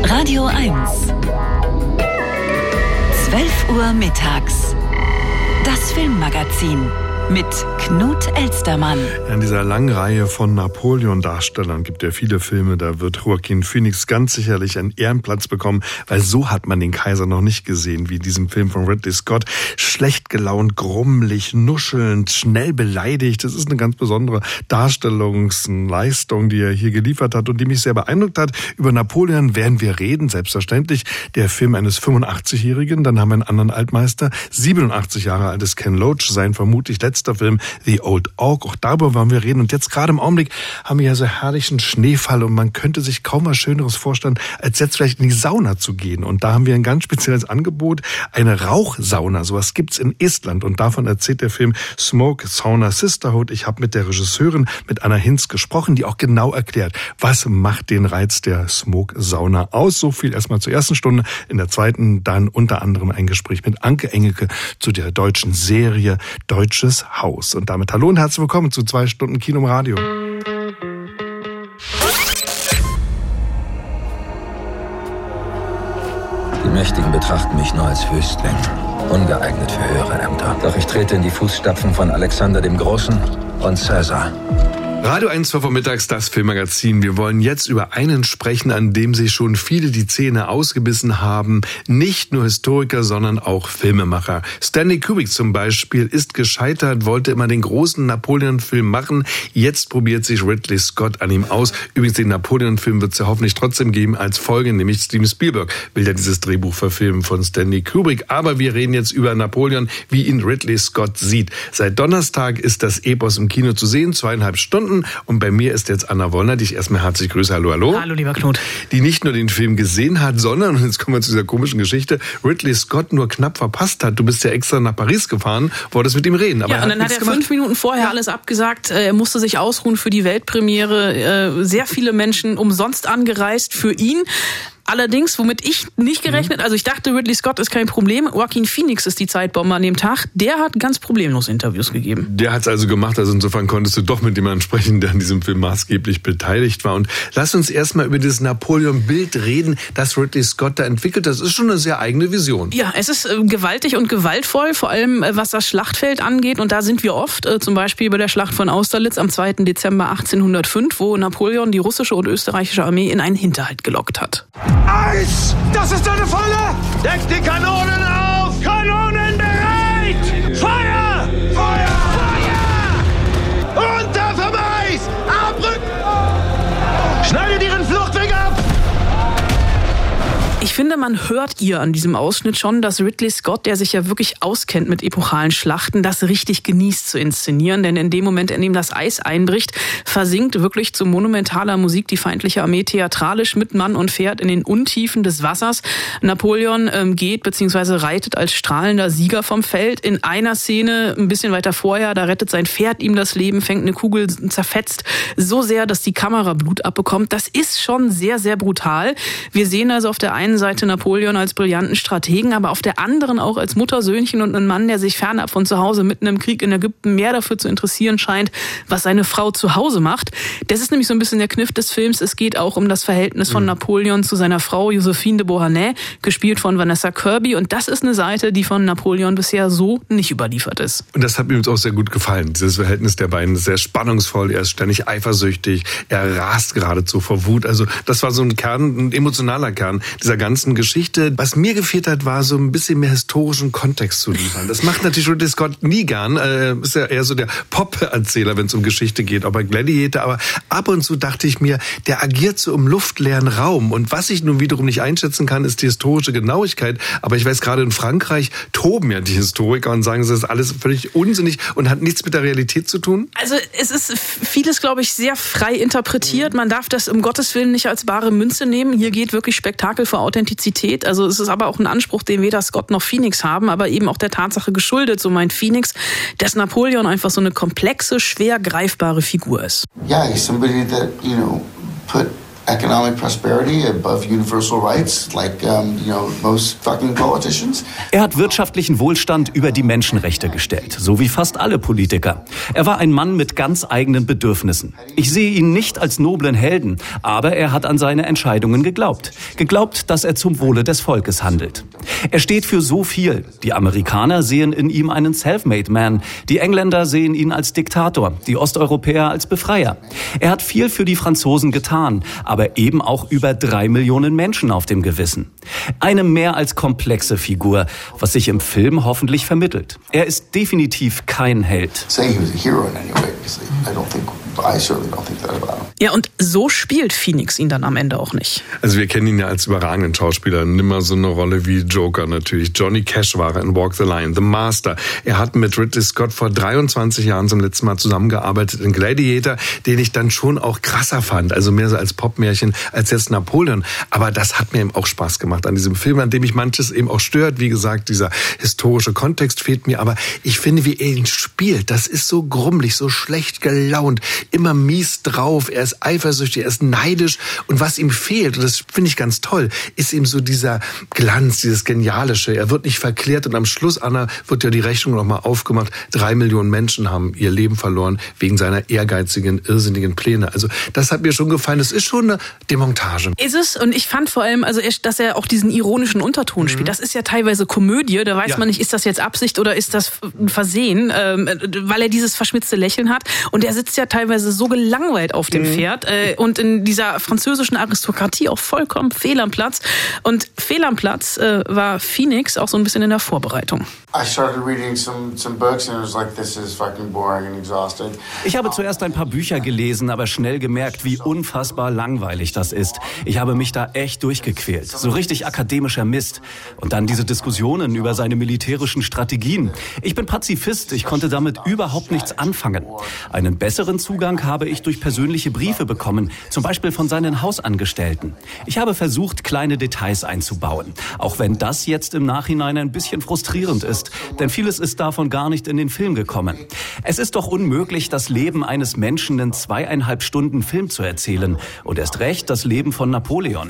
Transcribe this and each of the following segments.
Radio 1. 12 Uhr mittags. Das Filmmagazin mit Knut Elstermann. In dieser langen Reihe von Napoleon-Darstellern gibt ja viele Filme, da wird Joaquin Phoenix ganz sicherlich einen Ehrenplatz bekommen, weil so hat man den Kaiser noch nicht gesehen, wie in diesem Film von Ridley Scott. Schlecht gelaunt, grummelig, nuschelnd, schnell beleidigt. Das ist eine ganz besondere Darstellungsleistung, die er hier geliefert hat und die mich sehr beeindruckt hat. Über Napoleon werden wir reden, selbstverständlich. Der Film eines 85-Jährigen, dann haben wir einen anderen Altmeister, 87 Jahre altes Ken Loach, sein vermutlich letzter Film The Old Oak, auch darüber wollen wir reden. Und jetzt gerade im Augenblick haben wir ja so herrlichen Schneefall und man könnte sich kaum was Schöneres vorstellen, als jetzt vielleicht in die Sauna zu gehen. Und da haben wir ein ganz spezielles Angebot, eine Rauchsauna. Sowas gibt's in Estland und davon erzählt der Film Smoke Sauna Sisterhood. Ich habe mit der Regisseurin, mit Anna Hinz, gesprochen, die auch genau erklärt, was macht den Reiz der Smoke Sauna aus. So viel erstmal zur ersten Stunde. In der zweiten dann unter anderem ein Gespräch mit Anke Engelke zu der deutschen Serie Deutsches Haus. Und damit hallo und herzlich willkommen zu 2 Stunden Kino im Radio. Die Mächtigen betrachten mich nur als Wüstling, ungeeignet für höhere Ämter. Doch ich trete in die Fußstapfen von Alexander dem Großen und Cäsar. Radio 1 vormittags, das Filmmagazin. Wir wollen jetzt über einen sprechen, an dem sich schon viele die Zähne ausgebissen haben. Nicht nur Historiker, sondern auch Filmemacher. Stanley Kubrick zum Beispiel ist gescheitert, wollte immer den großen Napoleon-Film machen. Jetzt probiert sich Ridley Scott an ihm aus. Übrigens, den Napoleon-Film wird es ja hoffentlich trotzdem geben als Folge, nämlich Steven Spielberg will ja dieses Drehbuch verfilmen von Stanley Kubrick. Aber wir reden jetzt über Napoleon, wie ihn Ridley Scott sieht. Seit Donnerstag ist das Epos im Kino zu sehen, 2,5 Stunden. Und bei mir ist jetzt Anna Wollner, die ich erstmal herzlich grüße. Hallo, hallo. Hallo, lieber Knut. Die nicht nur den Film gesehen hat, sondern, und jetzt kommen wir zu dieser komischen Geschichte, Ridley Scott nur knapp verpasst hat. Du bist ja extra nach Paris gefahren, wolltest mit ihm reden. Aber ja, und dann hat er 5 Minuten vorher alles abgesagt. Er musste sich ausruhen für die Weltpremiere. Sehr viele Menschen umsonst angereist für ihn. Allerdings, womit ich nicht gerechnet, also ich dachte, Ridley Scott ist kein Problem. Joaquin Phoenix ist die Zeitbombe an dem Tag. Der hat ganz problemlos Interviews gegeben. Der hat es also gemacht, also insofern konntest du doch mit jemandem sprechen, der an diesem Film maßgeblich beteiligt war. Und lass uns erstmal über dieses Napoleon-Bild reden, das Ridley Scott da entwickelt. Das ist schon eine sehr eigene Vision. Ja, es ist gewaltig und gewaltvoll, vor allem was das Schlachtfeld angeht. Und da sind wir oft, zum Beispiel bei der Schlacht von Austerlitz am 2. Dezember 1805, wo Napoleon die russische und österreichische Armee in einen Hinterhalt gelockt hat. Eis! Das ist eine Falle! Deckt die Kanonen auf! Kanonen bereit! Feuer! Feuer! Feuer! Unter Verweis! Abrücken! Schneidet ihren Fluchtweg ab! Ich finde, man hört ihr an diesem Ausschnitt schon, dass Ridley Scott, der sich ja wirklich auskennt mit epochalen Schlachten, das richtig genießt zu inszenieren. Denn in dem Moment, in dem das Eis einbricht, versinkt wirklich zu monumentaler Musik die feindliche Armee theatralisch mit Mann und Pferd in den Untiefen des Wassers. Napoleon geht bzw. reitet als strahlender Sieger vom Feld. In einer Szene, ein bisschen weiter vorher, da rettet sein Pferd ihm das Leben, fängt eine Kugel, zerfetzt so sehr, dass die Kamera Blut abbekommt. Das ist schon sehr, sehr brutal. Wir sehen also auf der einen Seite Napoleon als brillanten Strategen, aber auf der anderen auch als Muttersöhnchen und einen Mann, der sich fernab von zu Hause mitten im Krieg in Ägypten mehr dafür zu interessieren scheint, was seine Frau zu Hause macht. Das ist nämlich so ein bisschen der Kniff des Films. Es geht auch um das Verhältnis von Napoleon zu seiner Frau Josephine de Beauharnais, gespielt von Vanessa Kirby. Und das ist eine Seite, die von Napoleon bisher so nicht überliefert ist. Und das hat mir auch sehr gut gefallen. Dieses Verhältnis der beiden ist sehr spannungsvoll. Er ist ständig eifersüchtig. Er rast geradezu vor Wut. Also das war so ein Kern, ein emotionaler Kern dieser ganzen Geschichte. Was mir gefehlt hat, war so ein bisschen mehr historischen Kontext zu liefern. Das macht natürlich Ridley Scott nie gern. Ist ja eher so der Pop-Erzähler, wenn es um Geschichte geht, auch bei Gladiator. Aber ab und zu dachte ich mir, der agiert so im luftleeren Raum. Und was ich nun wiederum nicht einschätzen kann, ist die historische Genauigkeit. Aber ich weiß, gerade in Frankreich toben ja die Historiker und sagen, das ist alles völlig unsinnig und hat nichts mit der Realität zu tun. Also es ist vieles, glaube ich, sehr frei interpretiert. Man darf das um Gottes Willen nicht als bare Münze nehmen. Hier geht wirklich Spektakel vor Authentizität. Also es ist aber auch ein Anspruch, den weder Scott noch Phoenix haben, aber eben auch der Tatsache geschuldet, so meint Phoenix, dass Napoleon einfach so eine komplexe, schwer greifbare Figur ist. Yeah, he's somebody that, put economic prosperity above universal rights, like most fucking politicians. Er hat wirtschaftlichen Wohlstand über die Menschenrechte gestellt, so wie fast alle Politiker. Er war ein Mann mit ganz eigenen Bedürfnissen. Ich sehe ihn nicht als noblen Helden, aber er hat an seine Entscheidungen geglaubt. Geglaubt, dass er zum Wohle des Volkes handelt. Er steht für so viel. Die Amerikaner sehen in ihm einen Self-Made Man. Die Engländer sehen ihn als Diktator, die Osteuropäer als Befreier. Er hat viel für die Franzosen getan, aber eben auch über 3 Millionen Menschen auf dem Gewissen. Eine mehr als komplexe Figur, was sich im Film hoffentlich vermittelt. Er ist definitiv kein Held. Ja, und so spielt Phoenix ihn dann am Ende auch nicht. Also wir kennen ihn ja als überragenden Schauspieler. Nimmer so eine Rolle wie Joker natürlich. Johnny Cash war er in Walk the Line, The Master. Er hat mit Ridley Scott vor 23 Jahren zum letzten Mal zusammengearbeitet in Gladiator, den ich dann schon auch krasser fand. Also mehr so als Popmärchen als jetzt Napoleon. Aber das hat mir eben auch Spaß gemacht an diesem Film, an dem mich manches eben auch stört. Wie gesagt, dieser historische Kontext fehlt mir. Aber ich finde, wie er ihn spielt, das ist so grummelig, so schlecht gelaunt, immer mies drauf. Er ist eifersüchtig, er ist neidisch. Und was ihm fehlt, und das finde ich ganz toll, ist eben so dieser Glanz, dieses Genialische. Er wird nicht verklärt und am Schluss, Anna, wird ja die Rechnung nochmal aufgemacht. 3 Millionen Menschen haben ihr Leben verloren wegen seiner ehrgeizigen, irrsinnigen Pläne. Also das hat mir schon gefallen. Das ist schon eine Demontage. Ist es, und ich fand vor allem, also dass er auch diesen ironischen Unterton spielt. Das ist ja teilweise Komödie, da weiß man nicht, ist das jetzt Absicht oder ist das ein Versehen, weil er dieses verschmitzte Lächeln hat. Und er sitzt ja teilweise so gelangweilt auf dem Pferd und in dieser französischen Aristokratie auch vollkommen fehl am Platz. Und fehl am Platz war Phoenix auch so ein bisschen in der Vorbereitung. Ich habe zuerst ein paar Bücher gelesen, aber schnell gemerkt, wie unfassbar langweilig das ist. Ich habe mich da echt durchgequält. So richtig akademischer Mist. Und dann diese Diskussionen über seine militärischen Strategien. Ich bin Pazifist, ich konnte damit überhaupt nichts anfangen. Einen besseren Zugang habe ich durch persönliche Briefe bekommen, zum Beispiel von seinen Hausangestellten. Ich habe versucht, kleine Details einzubauen, auch wenn das jetzt im Nachhinein ein bisschen frustrierend ist, denn vieles ist davon gar nicht in den Film gekommen. Es ist doch unmöglich, das Leben eines Menschen in 2,5 Stunden Film zu erzählen und erst recht das Leben von Napoleon.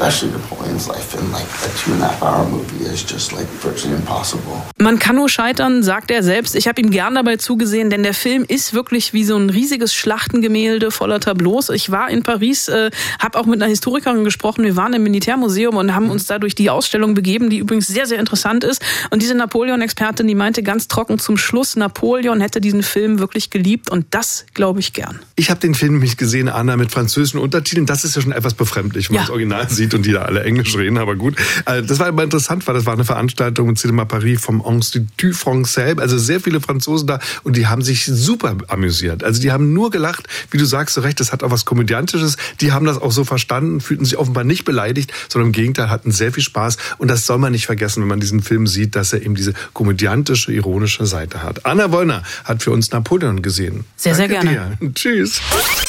Man kann nur scheitern, sagt er selbst. Ich habe ihm gern dabei zugesehen, denn der Film ist wirklich wie so ein riesiges Schlachtengemälde voller Tableaus. Ich war in Paris, habe auch mit einer Historikerin gesprochen. Wir waren im Militärmuseum und haben uns da durch die Ausstellung begeben, die übrigens sehr, sehr interessant ist. Und diese Napoleon-Expertin, die meinte ganz trocken zum Schluss, Napoleon hätte diesen Film wirklich geliebt und das glaube ich gern. Ich habe den Film nämlich gesehen, Anna, mit französischen Untertiteln. Das ist ja schon etwas befremdlich, wenn man das Original sieht und die da alle Englisch reden, aber gut. Das war aber interessant, weil das war eine Veranstaltung im Cinéma Paris vom Institut Français, also sehr viele Franzosen da und die haben sich super amüsiert. Also die haben nur gelacht, wie du sagst, so recht, das hat auch was Komödiantisches. Die haben das auch so verstanden, fühlten sich offenbar nicht beleidigt, sondern im Gegenteil hatten sehr viel Spaß und das soll man nicht vergessen, wenn man diesen Film sieht, dass er eben diese komödiantische, ironische Seite hat. Anna Wollner hat für uns Napoleon gesehen. Sehr, Danke sehr gerne. Dir. Tschüss.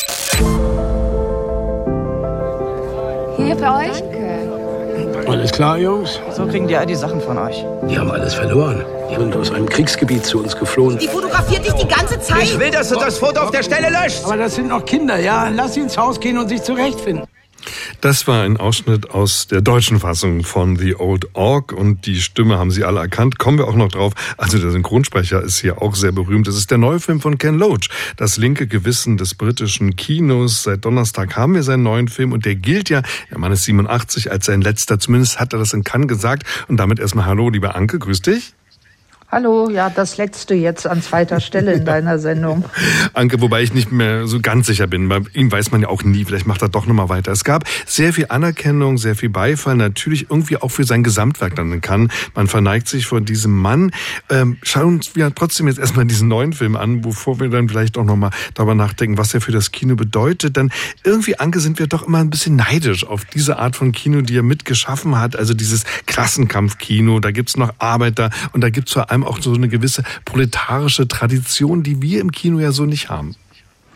Hier für euch? Alles klar, Jungs? So kriegen die all die Sachen von euch. Die haben alles verloren. Die sind aus einem Kriegsgebiet zu uns geflohen. Die fotografiert dich die ganze Zeit. Ich will, dass du das Foto auf der Stelle löscht. Aber das sind noch Kinder, ja? Lass sie ins Haus gehen und sich zurechtfinden. Das war ein Ausschnitt aus der deutschen Fassung von The Old Orc und die Stimme haben Sie alle erkannt. Kommen wir auch noch drauf. Also der Synchronsprecher ist hier auch sehr berühmt. Das ist der neue Film von Ken Loach, Das linke Gewissen des britischen Kinos. Seit Donnerstag haben wir seinen neuen Film und der gilt ja, der Mann ist 87, als sein letzter. Zumindest hat er das in Cannes gesagt. Und damit erstmal hallo, liebe Anke, grüß dich. Hallo, ja, das Letzte jetzt an zweiter Stelle in deiner Sendung. Anke, wobei ich nicht mehr so ganz sicher bin. Bei ihm weiß man ja auch nie, vielleicht macht er doch nochmal weiter. Es gab sehr viel Anerkennung, sehr viel Beifall, natürlich irgendwie auch für sein Gesamtwerk dann in Cannes. Man verneigt sich vor diesem Mann. Schauen wir trotzdem jetzt erstmal diesen neuen Film an, bevor wir dann vielleicht auch nochmal darüber nachdenken, was er für das Kino bedeutet. Dann irgendwie, Anke, sind wir doch immer ein bisschen neidisch auf diese Art von Kino, die er mitgeschaffen hat. Also dieses Klassenkampfkino, da gibt's noch Arbeiter und da gibt's vor allem auch so eine gewisse proletarische Tradition, die wir im Kino ja so nicht haben.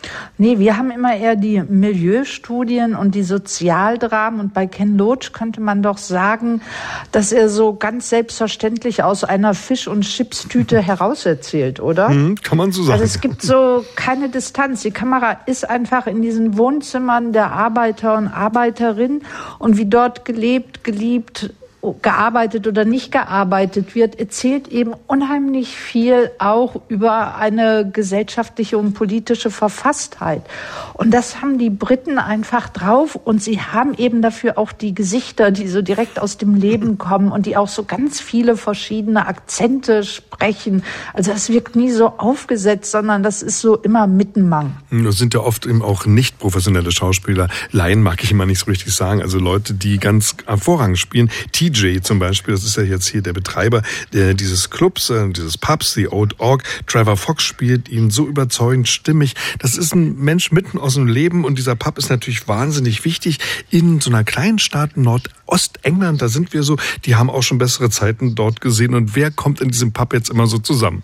Nee, wir haben immer eher die Milieustudien und die Sozialdramen. Und bei Ken Loach könnte man doch sagen, dass er so ganz selbstverständlich aus einer Fisch- und Chipstüte herauserzählt, oder? Kann man so sagen. Also es gibt so keine Distanz. Die Kamera ist einfach in diesen Wohnzimmern der Arbeiter und Arbeiterinnen. Und wie dort gelebt, geliebt, gearbeitet oder nicht gearbeitet wird, erzählt eben unheimlich viel auch über eine gesellschaftliche und politische Verfasstheit. Und das haben die Briten einfach drauf und sie haben eben dafür auch die Gesichter, die so direkt aus dem Leben kommen und die auch so ganz viele verschiedene Akzente sprechen. Also das wirkt nie so aufgesetzt, sondern das ist so immer Mittenmang. Das sind ja oft eben auch nicht professionelle Schauspieler. Laien mag ich immer nicht so richtig sagen. Also Leute, die ganz hervorragend spielen. TJ zum Beispiel, das ist ja jetzt hier der Betreiber dieses Clubs, dieses Pubs, The Old Orc. Trevor Fox spielt ihn so überzeugend stimmig. Das ist ein Mensch mitten aus dem Leben und dieser Pub ist natürlich wahnsinnig wichtig in so einer kleinen Stadt Nordostengland. Da sind wir so, die haben auch schon bessere Zeiten dort gesehen. Und wer kommt in diesem Pub jetzt immer so zusammen?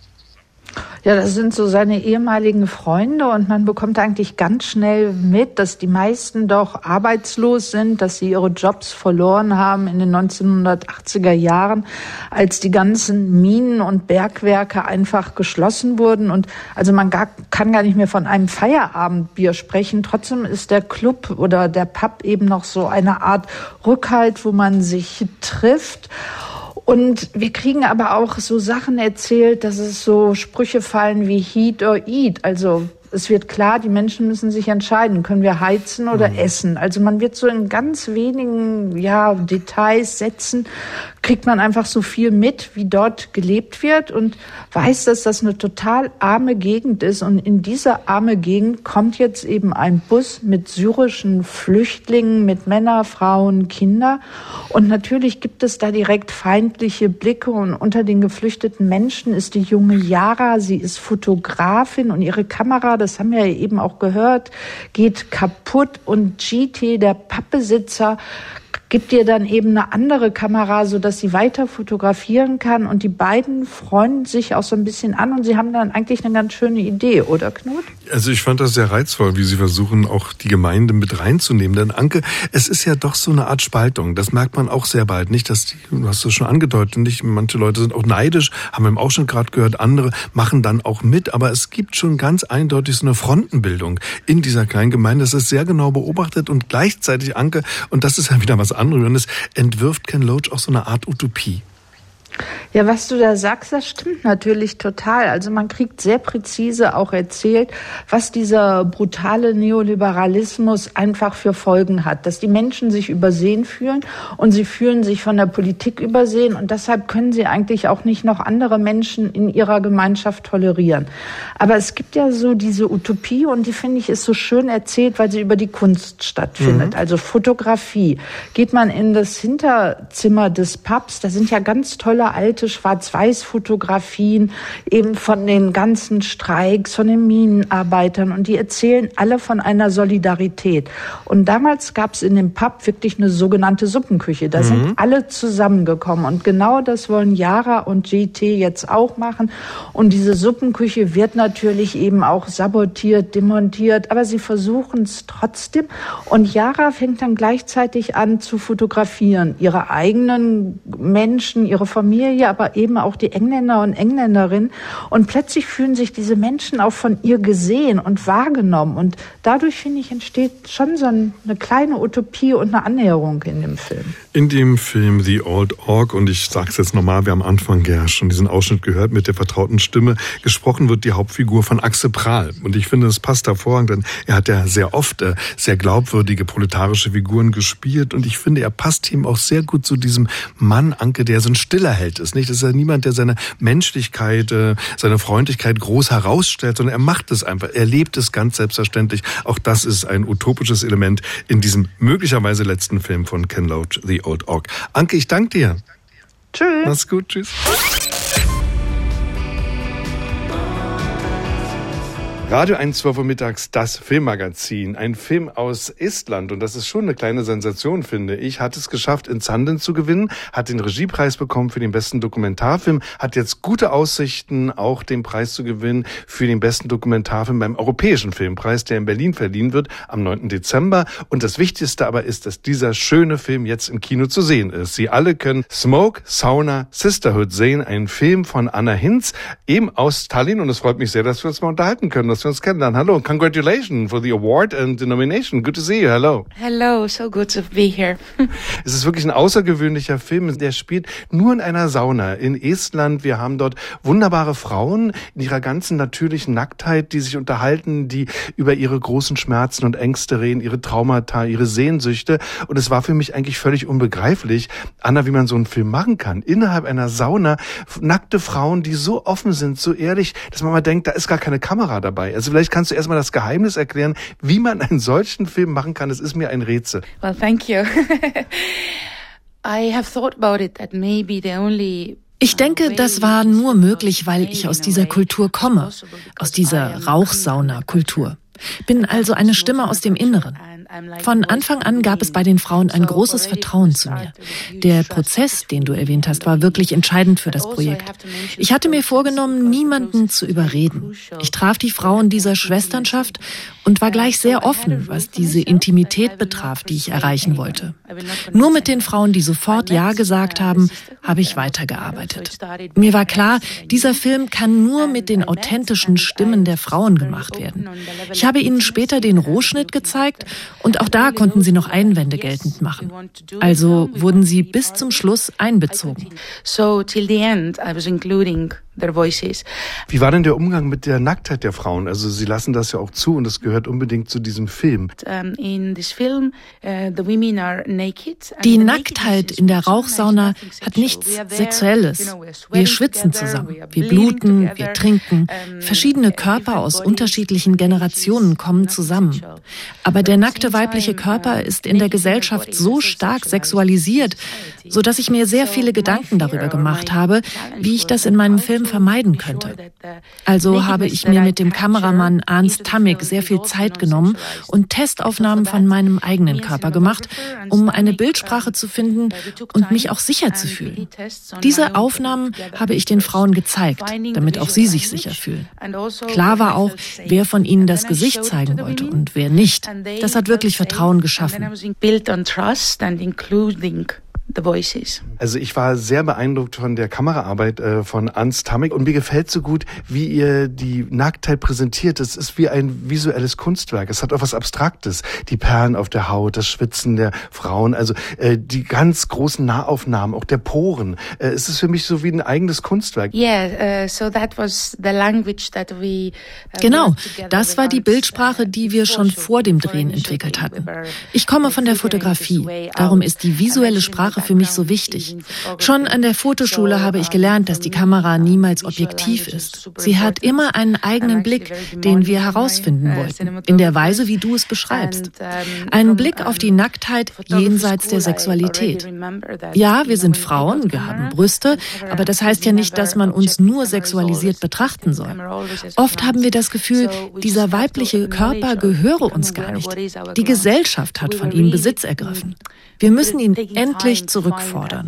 Ja, das sind so seine ehemaligen Freunde und man bekommt eigentlich ganz schnell mit, dass die meisten doch arbeitslos sind, dass sie ihre Jobs verloren haben in den 1980er Jahren, als die ganzen Minen und Bergwerke einfach geschlossen wurden. Und also man kann gar nicht mehr von einem Feierabendbier sprechen. Trotzdem ist der Club oder der Pub eben noch so eine Art Rückhalt, wo man sich trifft. Und wir kriegen aber auch so Sachen erzählt, dass es so Sprüche fallen wie Heat or Eat. Also es wird klar, die Menschen müssen sich entscheiden, können wir heizen oder essen. Also man wird so in ganz wenigen Details, Sätzen, kriegt man einfach so viel mit, wie dort gelebt wird und weiß, dass das eine total arme Gegend ist. Und in diese arme Gegend kommt jetzt eben ein Bus mit syrischen Flüchtlingen, mit Männern, Frauen, Kindern. Und natürlich gibt es da direkt feindliche Blicke. Und unter den geflüchteten Menschen ist die junge Yara, sie ist Fotografin und ihre Kamera, das haben wir ja eben auch gehört, geht kaputt. Und GT, der Pappbesitzer, gibt ihr dann eben eine andere Kamera, sodass sie weiter fotografieren kann. Und die beiden freunden sich auch so ein bisschen an und sie haben dann eigentlich eine ganz schöne Idee, oder Knut? Also ich fand das sehr reizvoll, wie sie versuchen, auch die Gemeinde mit reinzunehmen. Denn Anke, es ist ja doch so eine Art Spaltung. Das merkt man auch sehr bald. Nicht, dass du hast es schon angedeutet, nicht, manche Leute sind auch neidisch, haben wir auch schon gerade gehört, andere machen dann auch mit. Aber es gibt schon ganz eindeutig so eine Frontenbildung in dieser kleinen Gemeinde. Das ist sehr genau beobachtet und gleichzeitig, Anke, und das ist ja wieder was Anrührendes, entwirft Ken Loach auch so eine Art Utopie. Ja, was du da sagst, das stimmt natürlich total. Also man kriegt sehr präzise auch erzählt, was dieser brutale Neoliberalismus einfach für Folgen hat. Dass die Menschen sich übersehen fühlen und sie fühlen sich von der Politik übersehen und deshalb können sie eigentlich auch nicht noch andere Menschen in ihrer Gemeinschaft tolerieren. Aber es gibt ja so diese Utopie und die finde ich ist so schön erzählt, weil sie über die Kunst stattfindet. Also Fotografie. Geht man in das Hinterzimmer des Pubs, da sind ja ganz tolle alte Schwarz-Weiß-Fotografien eben von den ganzen Streiks, von den Minenarbeitern und die erzählen alle von einer Solidarität. Und damals gab es in dem Pub wirklich eine sogenannte Suppenküche. Da sind alle zusammengekommen und genau das wollen Yara und GT jetzt auch machen. Und diese Suppenküche wird natürlich eben auch sabotiert, demontiert, aber sie versuchen es trotzdem. Und Yara fängt dann gleichzeitig an zu fotografieren. Ihre eigenen Menschen, ihre Familie, aber eben auch die Engländer und Engländerinnen. Und plötzlich fühlen sich diese Menschen auch von ihr gesehen und wahrgenommen. Und dadurch, finde ich, entsteht schon so eine kleine Utopie und eine Annäherung in dem Film. In dem Film The Old Orc, und ich sage es jetzt nochmal, wir haben am Anfang ja schon diesen Ausschnitt gehört mit der vertrauten Stimme, gesprochen wird die Hauptfigur von Axel Prahl. Und ich finde, das passt hervorragend, denn er hat ja sehr oft sehr glaubwürdige proletarische Figuren gespielt. Und ich finde, er passt ihm auch sehr gut zu diesem Mann, Anke, der so ein stiller Held ist. Nicht? Das ist ja niemand, der seine Menschlichkeit, seine Freundlichkeit groß herausstellt, sondern er macht es einfach. Er lebt es ganz selbstverständlich. Auch das ist ein utopisches Element in diesem möglicherweise letzten Film von Ken Loach, The Old Orc. Anke, ich danke dir. Tschüss. Mach's gut, tschüss. Radio 1, 12 Uhr mittags, das Filmmagazin. Ein Film aus Estland und das ist schon eine kleine Sensation, finde ich. Hat es geschafft, in Sundance zu gewinnen, hat den Regiepreis bekommen für den besten Dokumentarfilm, hat jetzt gute Aussichten, auch den Preis zu gewinnen für den besten Dokumentarfilm beim Europäischen Filmpreis, der in Berlin verliehen wird am 9. Dezember. Und das Wichtigste aber ist, dass dieser schöne Film jetzt im Kino zu sehen ist. Sie alle können Smoke, Sauna, Sisterhood sehen, ein Film von Anna Hinz, eben aus Tallinn. Und es freut mich sehr, dass wir uns mal unterhalten können, dass wir uns kennenlernen. Hallo, congratulations for the award and the nomination. Good to see you. Hello. Hello, so good to be here. Es ist wirklich ein außergewöhnlicher Film. Der spielt nur in einer Sauna in Estland. Wir haben dort wunderbare Frauen in ihrer ganzen natürlichen Nacktheit, die sich unterhalten, die über ihre großen Schmerzen und Ängste reden, ihre Traumata, ihre Sehnsüchte. Und es war für mich eigentlich völlig unbegreiflich, Anna, wie man so einen Film machen kann. Innerhalb einer Sauna nackte Frauen, die so offen sind, so ehrlich, dass man mal denkt, da ist gar keine Kamera dabei. Also vielleicht kannst du erstmal das Geheimnis erklären, wie man einen solchen Film machen kann. Es ist mir ein Rätsel. Well, thank you. I have thought about it that maybe the only Ich denke, das war nur möglich, weil ich aus dieser Kultur komme, aus dieser Rauchsauna-Kultur. Bin also eine Stimme aus dem Inneren. Von Anfang an gab es bei den Frauen ein großes Vertrauen zu mir. Der Prozess, den du erwähnt hast, war wirklich entscheidend für das Projekt. Ich hatte mir vorgenommen, niemanden zu überreden. Ich traf die Frauen dieser Schwesternschaft und war gleich sehr offen, was diese Intimität betraf, die ich erreichen wollte. Nur mit den Frauen, die sofort Ja gesagt haben, habe ich weitergearbeitet. Mir war klar, dieser Film kann nur mit den authentischen Stimmen der Frauen gemacht werden. Ich habe ihnen später den Rohschnitt gezeigt und auch da konnten sie noch Einwände geltend machen. Also wurden sie bis zum Schluss einbezogen. So till the end I was including their voices. Wie war denn der Umgang mit der Nacktheit der Frauen? Also sie lassen das ja auch zu und das gehört unbedingt zu diesem Film. In this film, the women are naked. Die Nacktheit in der Rauchsauna hat nichts Sexuelles. Wir schwitzen zusammen, wir bluten, wir trinken. Verschiedene Körper aus unterschiedlichen Generationen kommen zusammen. Aber der nackte weibliche Körper ist in der Gesellschaft so stark sexualisiert, so dass ich mir sehr viele Gedanken darüber gemacht habe, wie ich das in meinem Film vermeiden könnte. Also habe ich mir mit dem Kameramann Ernst Tammick sehr viel Zeit genommen und Testaufnahmen von meinem eigenen Körper gemacht, um eine Bildsprache zu finden und mich auch sicher zu fühlen. Diese Aufnahmen habe ich den Frauen gezeigt, damit auch sie sich sicher fühlen. Klar war auch, wer von ihnen das Gesicht zeigen wollte und wer nicht. Das hat wirklich Vertrauen geschaffen. Also ich war sehr beeindruckt von der Kameraarbeit von Ernst Tammick und mir gefällt so gut, wie ihr die Nacktheit präsentiert. Es ist wie ein visuelles Kunstwerk. Es hat auch was Abstraktes. Die Perlen auf der Haut, das Schwitzen der Frauen, also die ganz großen Nahaufnahmen, auch der Poren. Es ist für mich so wie ein eigenes Kunstwerk. Genau, das war die Bildsprache, die wir schon vor dem Drehen entwickelt hatten. Ich komme von der Fotografie, darum ist die visuelle Sprache für mich so wichtig. Schon an der Fotoschule habe ich gelernt, dass die Kamera niemals objektiv ist. Sie hat immer einen eigenen Blick, den wir herausfinden wollten, in der Weise, wie du es beschreibst. Einen Blick auf die Nacktheit jenseits der Sexualität. Ja, wir sind Frauen, wir haben Brüste, aber das heißt ja nicht, dass man uns nur sexualisiert betrachten soll. Oft haben wir das Gefühl, dieser weibliche Körper gehöre uns gar nicht. Die Gesellschaft hat von ihm Besitz ergriffen. Wir müssen ihn endlich zurückfordern.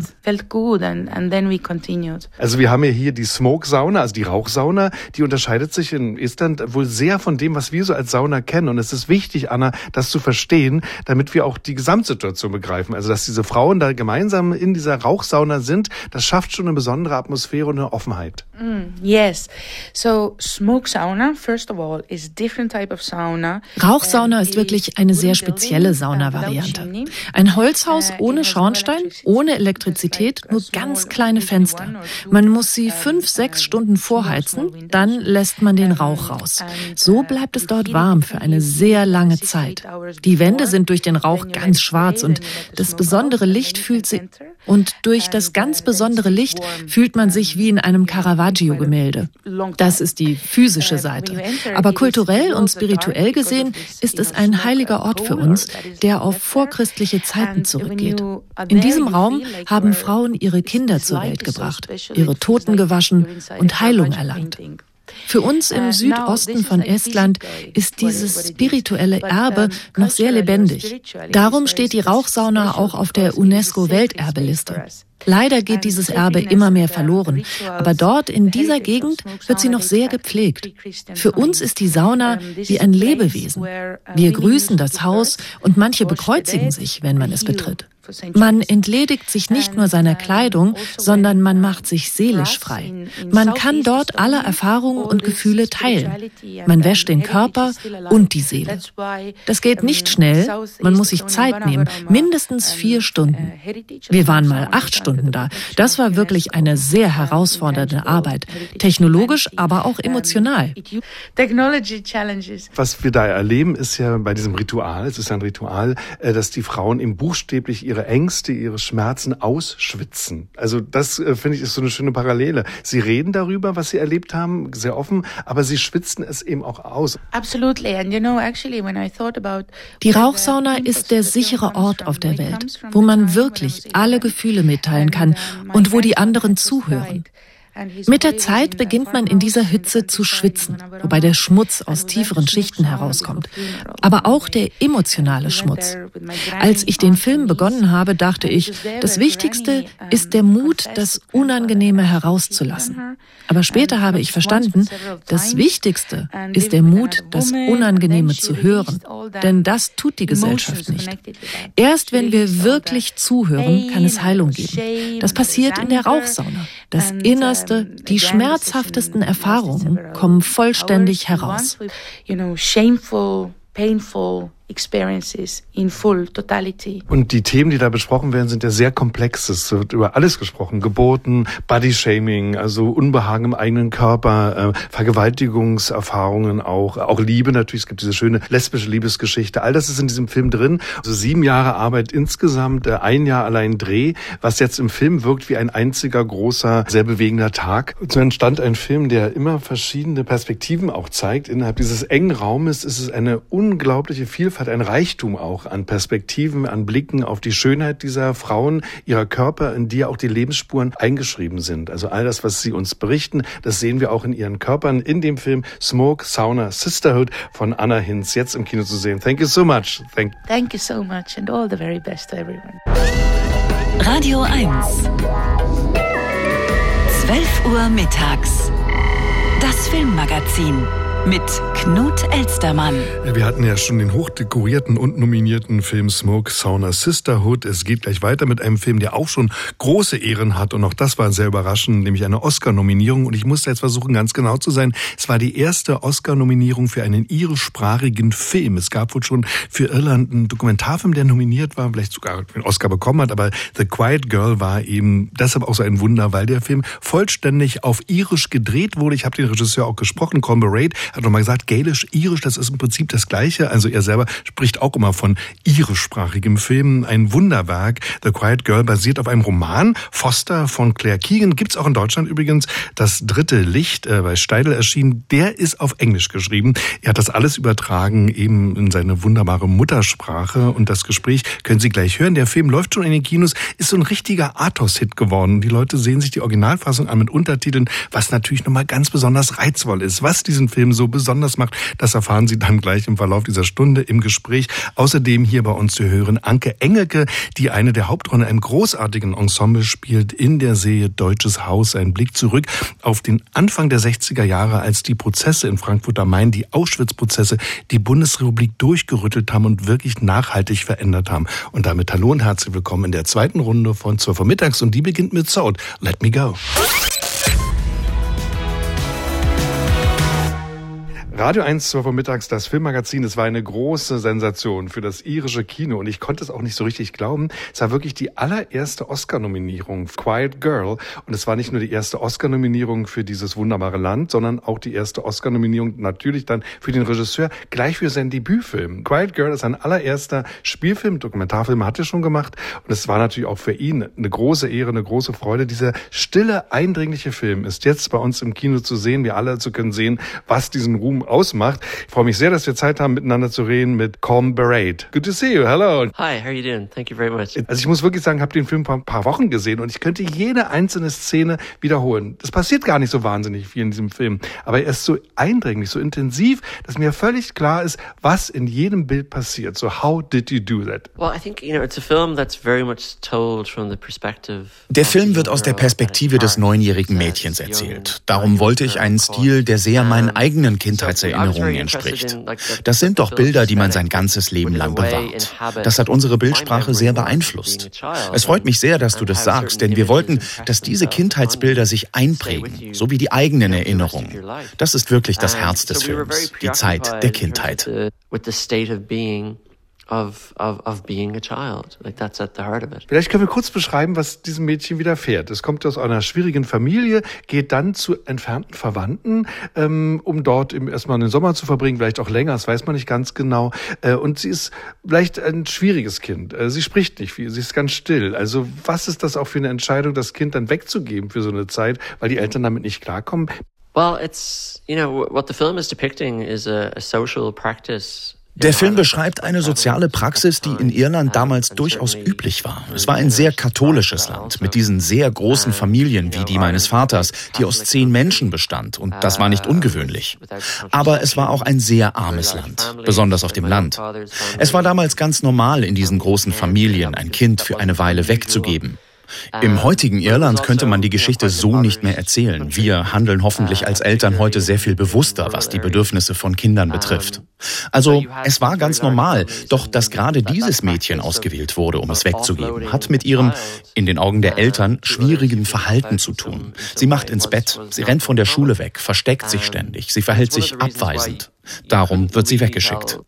Also wir haben ja hier die Smoke-Sauna, also die Rauchsauna, die unterscheidet sich in Estland wohl sehr von dem, was wir so als Sauna kennen. Und es ist wichtig, Anna, das zu verstehen, damit wir auch die Gesamtsituation begreifen. Also dass diese Frauen da gemeinsam in dieser Rauchsauna sind, das schafft schon eine besondere Atmosphäre und eine Offenheit. Yes. So smoke sauna, first of all, is a different type of sauna. Rauchsauna ist wirklich eine sehr spezielle Saunavariante. Ein Holzhaus ohne Schornstein, ohne Elektrizität, nur ganz kleine Fenster. Man muss sie 5-6 Stunden vorheizen, dann lässt man den Rauch raus. So bleibt es dort warm für eine sehr lange Zeit. Die Wände sind durch den Rauch ganz schwarz und das besondere Licht durch das ganz besondere Licht fühlt man sich wie in einem Caravaggio-Gemälde. Das ist die physische Seite. Aber kulturell und spirituell gesehen ist es ein heiliger Ort für uns, der auf vorchristliche Zeiten zurückgeht. In diesem Raum haben Frauen ihre Kinder zur Welt gebracht, ihre Toten gewaschen und Heilung erlangt. Für uns im Südosten von Estland ist dieses spirituelle Erbe noch sehr lebendig. Darum steht die Rauchsauna auch auf der UNESCO-Welterbeliste. Leider geht dieses Erbe immer mehr verloren, aber dort in dieser Gegend wird sie noch sehr gepflegt. Für uns ist die Sauna wie ein Lebewesen. Wir grüßen das Haus und manche bekreuzigen sich, wenn man es betritt. Man entledigt sich nicht nur seiner Kleidung, sondern man macht sich seelisch frei. Man kann dort alle Erfahrungen und Gefühle teilen. Man wäscht den Körper und die Seele. Das geht nicht schnell, man muss sich Zeit nehmen, mindestens 4 Stunden. Wir waren mal 8 Stunden da. Das war wirklich eine sehr herausfordernde Arbeit, technologisch, aber auch emotional. Was wir da erleben, ist ja bei diesem Ritual, es ist ein Ritual, dass die Frauen eben buchstäblich ihre Ängste, ihre Schmerzen ausschwitzen. Also das, finde ich, ist so eine schöne Parallele. Sie reden darüber, was sie erlebt haben, sehr offen, aber sie schwitzen es eben auch aus. Die Rauchsauna ist der sichere Ort auf der Welt, wo man wirklich alle Gefühle mitteilen kann und wo die anderen zuhören. Mit der Zeit beginnt man in dieser Hitze zu schwitzen, wobei der Schmutz aus tieferen Schichten herauskommt. Aber auch der emotionale Schmutz. Als ich den Film begonnen habe, dachte ich, das Wichtigste ist der Mut, das Unangenehme herauszulassen. Aber später habe ich verstanden, das Wichtigste ist der Mut, das Unangenehme zu hören. Denn das tut die Gesellschaft nicht. Erst wenn wir wirklich zuhören, kann es Heilung geben. Das passiert in der Rauchsauna. Das Innerste, die schmerzhaftesten Erfahrungen kommen vollständig heraus. Painful experiences in full totality. Und die Themen, die da besprochen werden, sind ja sehr komplex. Es wird über alles gesprochen. Geburten, Bodyshaming, also Unbehagen im eigenen Körper, Vergewaltigungserfahrungen auch Liebe natürlich. Es gibt diese schöne lesbische Liebesgeschichte. All das ist in diesem Film drin. Also 7 Jahre Arbeit insgesamt, 1 Jahr allein Dreh, was jetzt im Film wirkt wie ein einziger großer, sehr bewegender Tag. So entstand ein Film, der immer verschiedene Perspektiven auch zeigt. Innerhalb dieses engen Raumes ist es eine unglaubliche Vielfalt, ein Reichtum auch an Perspektiven, an Blicken auf die Schönheit dieser Frauen, ihrer Körper, in die auch die Lebensspuren eingeschrieben sind. Also all das, was sie uns berichten, das sehen wir auch in ihren Körpern in dem Film Smoke, Sauna, Sisterhood von Anna Hinz, jetzt im Kino zu sehen. Thank you so much. Thank you so much and all the very best to everyone. Radio 1. 12 Uhr mittags. Das Filmmagazin mit Knut Elstermann. Wir hatten ja schon den hochdekorierten und nominierten Film Smoke, Sauna, Sisterhood. Es geht gleich weiter mit einem Film, der auch schon große Ehren hat. Und auch das war sehr überraschend, nämlich eine Oscar-Nominierung. Und ich musste jetzt versuchen, ganz genau zu sein. Es war die erste Oscar-Nominierung für einen irischsprachigen Film. Es gab wohl schon für Irland einen Dokumentarfilm, der nominiert war, vielleicht sogar einen Oscar bekommen hat. Aber The Quiet Girl war eben deshalb auch so ein Wunder, weil der Film vollständig auf Irisch gedreht wurde. Ich habe den Regisseur auch gesprochen, Colm Barrett, hat nochmal gesagt, Gälisch, Irisch, das ist im Prinzip das Gleiche. Also er selber spricht auch immer von irischsprachigem Film. Ein Wunderwerk. The Quiet Girl basiert auf einem Roman, Foster von Claire Keegan. Gibt's auch in Deutschland übrigens. Das dritte Licht bei Steidl erschienen. Der ist auf Englisch geschrieben. Er hat das alles übertragen eben in seine wunderbare Muttersprache. Und das Gespräch können Sie gleich hören. Der Film läuft schon in den Kinos, ist so ein richtiger Arthouse-Hit geworden. Die Leute sehen sich die Originalfassung an mit Untertiteln, was natürlich nochmal ganz besonders reizvoll ist. Was diesen Film so besonders macht, das erfahren Sie dann gleich im Verlauf dieser Stunde im Gespräch. Außerdem hier bei uns zu hören Anke Engelke, die eine der Hauptrollen in einem großartigen Ensemble spielt in der Serie Deutsches Haus. Ein Blick zurück auf den Anfang der 60er Jahre, als die Prozesse in Frankfurt am Main, die Auschwitz-Prozesse, die Bundesrepublik durchgerüttelt haben und wirklich nachhaltig verändert haben. Und damit hallo und herzlich willkommen in der zweiten Runde von 12 Uhr mittags und die beginnt mit Sound. Let me go. Radio 1, 12 Uhr mittags, das Filmmagazin. Es war eine große Sensation für das irische Kino und ich konnte es auch nicht so richtig glauben. Es war wirklich die allererste Oscar-Nominierung, Quiet Girl. Und es war nicht nur die erste Oscar-Nominierung für dieses wunderbare Land, sondern auch die erste Oscar-Nominierung natürlich dann für den Regisseur, gleich für seinen Debütfilm. Quiet Girl ist sein allererster Spielfilm, Dokumentarfilm hat er schon gemacht. Und es war natürlich auch für ihn eine große Ehre, eine große Freude. Dieser stille, eindringliche Film ist jetzt bei uns im Kino zu sehen. Wir alle können sehen, was diesen Ruhm ausmacht. Ich freue mich sehr, dass wir Zeit haben, miteinander zu reden mit Com Barrett. Good to see you. Hello. Hi, how are you doing? Thank you very much. Also ich muss wirklich sagen, ich habe den Film vor ein paar Wochen gesehen und ich könnte jede einzelne Szene wiederholen. Das passiert gar nicht so wahnsinnig viel in diesem Film. Aber er ist so eindringlich, so intensiv, dass mir völlig klar ist, was in jedem Bild passiert. So, how did you do that? Well, I think, it's a film that's very much told from the perspective. Der Film wird aus der Perspektive des 9-jährigen Mädchens erzählt. Darum wollte ich einen Stil, der sehr meinen eigenen Kindheitserinnerungen entspricht. Das sind doch Bilder, die man sein ganzes Leben lang bewahrt. Das hat unsere Bildsprache sehr beeinflusst. Es freut mich sehr, dass du das sagst, denn wir wollten, dass diese Kindheitsbilder sich einprägen, so wie die eigenen Erinnerungen. Das ist wirklich das Herz des Films, die Zeit der Kindheit. Of being a child. Like that's at the heart of it. Vielleicht können wir kurz beschreiben, was diesem Mädchen widerfährt. Es kommt aus einer schwierigen Familie, geht dann zu entfernten Verwandten, um dort erstmal den Sommer zu verbringen, vielleicht auch länger, das weiß man nicht ganz genau. Und sie ist vielleicht ein schwieriges Kind. Sie spricht nicht viel, sie ist ganz still. Also was ist das auch für eine Entscheidung, das Kind dann wegzugeben für so eine Zeit, weil die Eltern damit nicht klarkommen? Well, it's, what the film is depicting is a social practice. Der Film beschreibt eine soziale Praxis, die in Irland damals durchaus üblich war. Es war ein sehr katholisches Land mit diesen sehr großen Familien wie die meines Vaters, die aus 10 Menschen bestand. Und das war nicht ungewöhnlich. Aber es war auch ein sehr armes Land, besonders auf dem Land. Es war damals ganz normal, in diesen großen Familien ein Kind für eine Weile wegzugeben. Im heutigen Irland könnte man die Geschichte so nicht mehr erzählen. Wir handeln hoffentlich als Eltern heute sehr viel bewusster, was die Bedürfnisse von Kindern betrifft. Also, es war ganz normal, doch dass gerade dieses Mädchen ausgewählt wurde, um es wegzugeben, hat mit ihrem, in den Augen der Eltern, schwierigen Verhalten zu tun. Sie macht ins Bett, sie rennt von der Schule weg, versteckt sich ständig, sie verhält sich abweisend. Darum wird sie weggeschickt.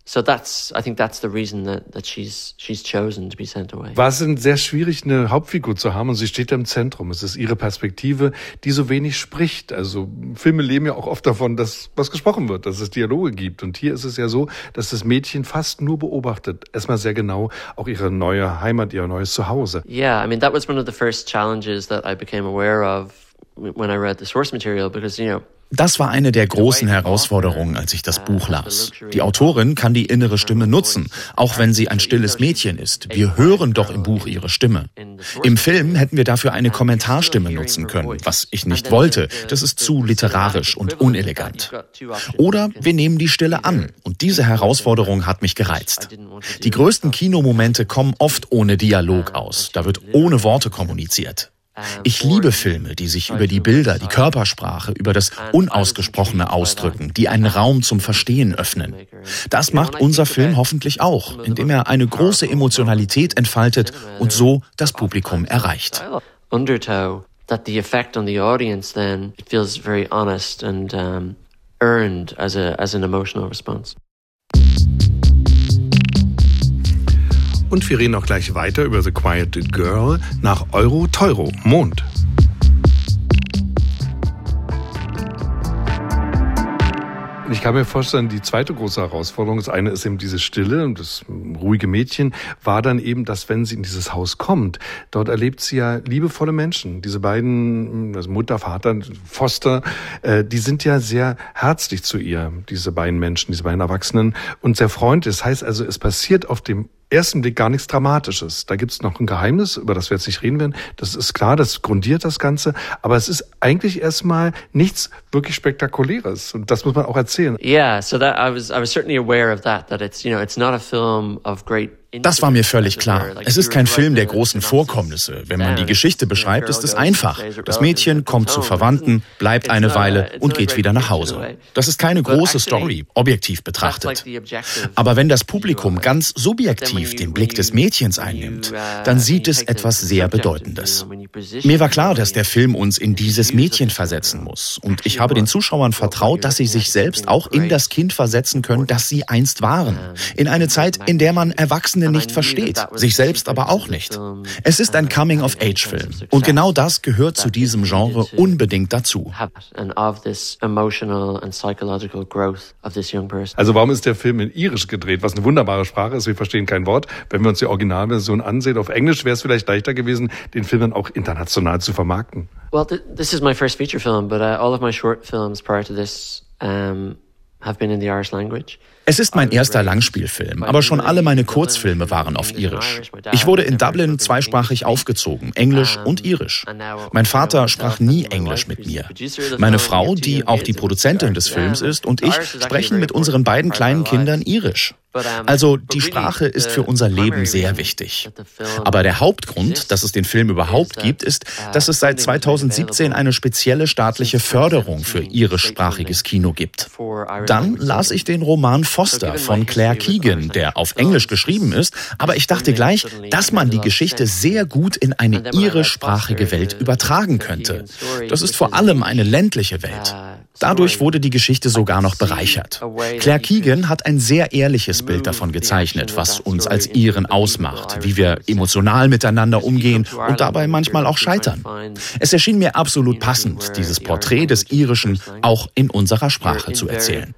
War es denn sehr schwierig, eine Hauptfigur zu haben und sie steht im Zentrum. Es ist ihre Perspektive, die so wenig spricht. Also Filme leben ja auch oft davon, dass was gesprochen wird, dass es Dialoge gibt. Und hier ist es ja so, dass das Mädchen fast nur beobachtet. Erstmal sehr genau auch ihre neue Heimat, ihr neues Zuhause. Yeah, I mean that was one of the first challenges that I became aware of when I read the source material because, Das war eine der großen Herausforderungen, als ich das Buch las. Die Autorin kann die innere Stimme nutzen, auch wenn sie ein stilles Mädchen ist. Wir hören doch im Buch ihre Stimme. Im Film hätten wir dafür eine Kommentarstimme nutzen können, was ich nicht wollte. Das ist zu literarisch und unelegant. Oder wir nehmen die Stille an und diese Herausforderung hat mich gereizt. Die größten Kinomomente kommen oft ohne Dialog aus. Da wird ohne Worte kommuniziert. Ich liebe Filme, die sich über die Bilder, die Körpersprache, über das Unausgesprochene ausdrücken, die einen Raum zum Verstehen öffnen. Das macht unser Film hoffentlich auch, indem er eine große Emotionalität entfaltet und so das Publikum erreicht. That the effect on the audience then it feels very honest and earned as an emotional response. Und wir reden auch gleich weiter über The Quiet Girl nach Euro Teuro, Mond. Ich kann mir vorstellen, die zweite große Herausforderung, das eine ist eben diese Stille und das ruhige Mädchen, war dann eben, dass wenn sie in dieses Haus kommt, dort erlebt sie ja liebevolle Menschen. Diese beiden, also Mutter, Vater, Foster, die sind ja sehr herzlich zu ihr, diese beiden Menschen, diese beiden Erwachsenen und sehr freundlich. Das heißt also, es passiert auf dem ersten Blick gar nichts Dramatisches. Da gibt's noch ein Geheimnis, über das wir jetzt nicht reden werden. Das ist klar, das grundiert das Ganze. Aber es ist eigentlich erstmal nichts wirklich Spektakuläres. Und das muss man auch erzählen. Yeah, so that I was certainly aware of that it's, it's not a film of great. Das war mir völlig klar. Es ist kein Film der großen Vorkommnisse. Wenn man die Geschichte beschreibt, ist es einfach. Das Mädchen kommt zu Verwandten, bleibt eine Weile und geht wieder nach Hause. Das ist keine große Story, objektiv betrachtet. Aber wenn das Publikum ganz subjektiv den Blick des Mädchens einnimmt, dann sieht es etwas sehr Bedeutendes. Mir war klar, dass der Film uns in dieses Mädchen versetzen muss. Und ich habe den Zuschauern vertraut, dass sie sich selbst auch in das Kind versetzen können, das sie einst waren. In eine Zeit, in der man Erwachsene nicht versteht, sich selbst aber auch nicht. Es ist ein Coming-of-Age-Film. Und genau das gehört zu diesem Genre unbedingt dazu. Also warum ist der Film in Irisch gedreht, was eine wunderbare Sprache ist, wir verstehen kein Wort. Wenn wir uns die Originalversion ansehen, auf Englisch wäre es vielleicht leichter gewesen, den Film dann auch international zu vermarkten. Well, this is my first feature film, but all of my short films prior to this have been in the Irish language. Es ist mein erster Langspielfilm, aber schon alle meine Kurzfilme waren auf Irisch. Ich wurde in Dublin zweisprachig aufgezogen, Englisch und Irisch. Mein Vater sprach nie Englisch mit mir. Meine Frau, die auch die Produzentin des Films ist, und ich sprechen mit unseren beiden kleinen Kindern Irisch. Also die Sprache ist für unser Leben sehr wichtig. Aber der Hauptgrund, dass es den Film überhaupt gibt, ist, dass es seit 2017 eine spezielle staatliche Förderung für irischsprachiges Kino gibt. Dann las ich den Roman Foster von Claire Keegan, der auf Englisch geschrieben ist, aber ich dachte gleich, dass man die Geschichte sehr gut in eine irischsprachige Welt übertragen könnte. Das ist vor allem eine ländliche Welt. Dadurch wurde die Geschichte sogar noch bereichert. Claire Keegan hat ein sehr ehrliches Bild davon gezeichnet, was uns als Iren ausmacht, wie wir emotional miteinander umgehen und dabei manchmal auch scheitern. Es erschien mir absolut passend, dieses Porträt des Irischen auch in unserer Sprache zu erzählen.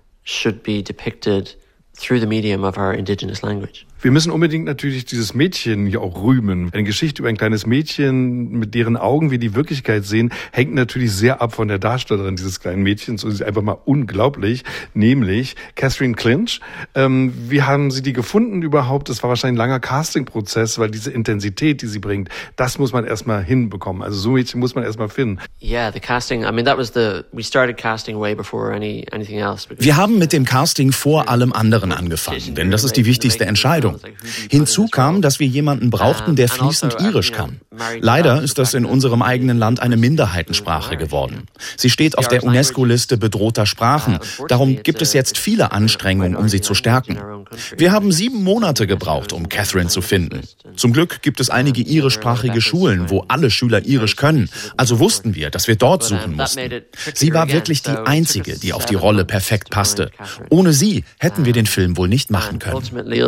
Wir müssen unbedingt natürlich dieses Mädchen hier auch rühmen. Eine Geschichte über ein kleines Mädchen, mit deren Augen wir die Wirklichkeit sehen, hängt natürlich sehr ab von der Darstellerin dieses kleinen Mädchens. Und sie ist einfach mal unglaublich, nämlich Catherine Clinch. Wie haben Sie die gefunden überhaupt? Das war wahrscheinlich ein langer Castingprozess, weil diese Intensität, die sie bringt, das muss man erstmal hinbekommen. Also so ein Mädchen muss man erstmal finden. Yeah, the casting, I mean, we started casting way before anything else. Wir haben mit dem Casting vor allem anderen angefangen, denn das ist die wichtigste Entscheidung. Hinzu kam, dass wir jemanden brauchten, der fließend Irisch kann. Leider ist das in unserem eigenen Land eine Minderheitensprache geworden. Sie steht auf der UNESCO-Liste bedrohter Sprachen. Darum gibt es jetzt viele Anstrengungen, um sie zu stärken. Wir haben 7 Monate gebraucht, um Catherine zu finden. Zum Glück gibt es einige irischsprachige Schulen, wo alle Schüler Irisch können. Also wussten wir, dass wir dort suchen mussten. Sie war wirklich die Einzige, die auf die Rolle perfekt passte. Ohne sie hätten wir den Film wohl nicht machen können.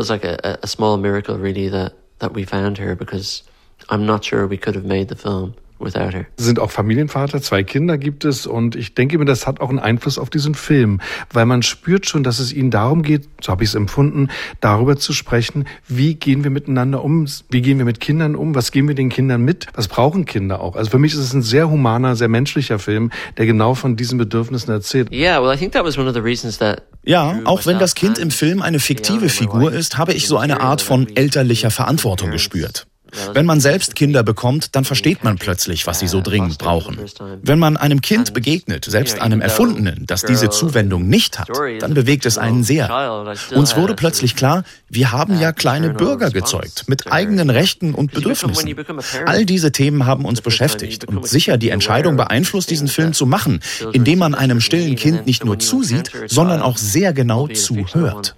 A small miracle really that we found her, because I'm not sure we could have made the film without her. Sie sind auch Familienvater, 2 Kinder gibt es, und ich denke mir, das hat auch einen Einfluss auf diesen Film, weil man spürt schon, dass es Ihnen darum geht, so habe ich es empfunden, darüber zu sprechen, wie gehen wir miteinander um, wie gehen wir mit Kindern um, was geben wir den Kindern mit, was brauchen Kinder auch. Also für mich ist es ein sehr humaner, sehr menschlicher Film, der genau von diesen Bedürfnissen erzählt. Yeah, well, I think that was one of the reasons that Ja, auch wenn das Kind im Film eine fiktive Figur ist, habe ich so eine Art von elterlicher Verantwortung gespürt. Wenn man selbst Kinder bekommt, dann versteht man plötzlich, was sie so dringend brauchen. Wenn man einem Kind begegnet, selbst einem Erfundenen, das diese Zuwendung nicht hat, dann bewegt es einen sehr. Uns wurde plötzlich klar, wir haben ja kleine Bürger gezeugt, mit eigenen Rechten und Bedürfnissen. All diese Themen haben uns beschäftigt und sicher die Entscheidung beeinflusst, diesen Film zu machen, indem man einem stillen Kind nicht nur zusieht, sondern auch sehr genau zuhört.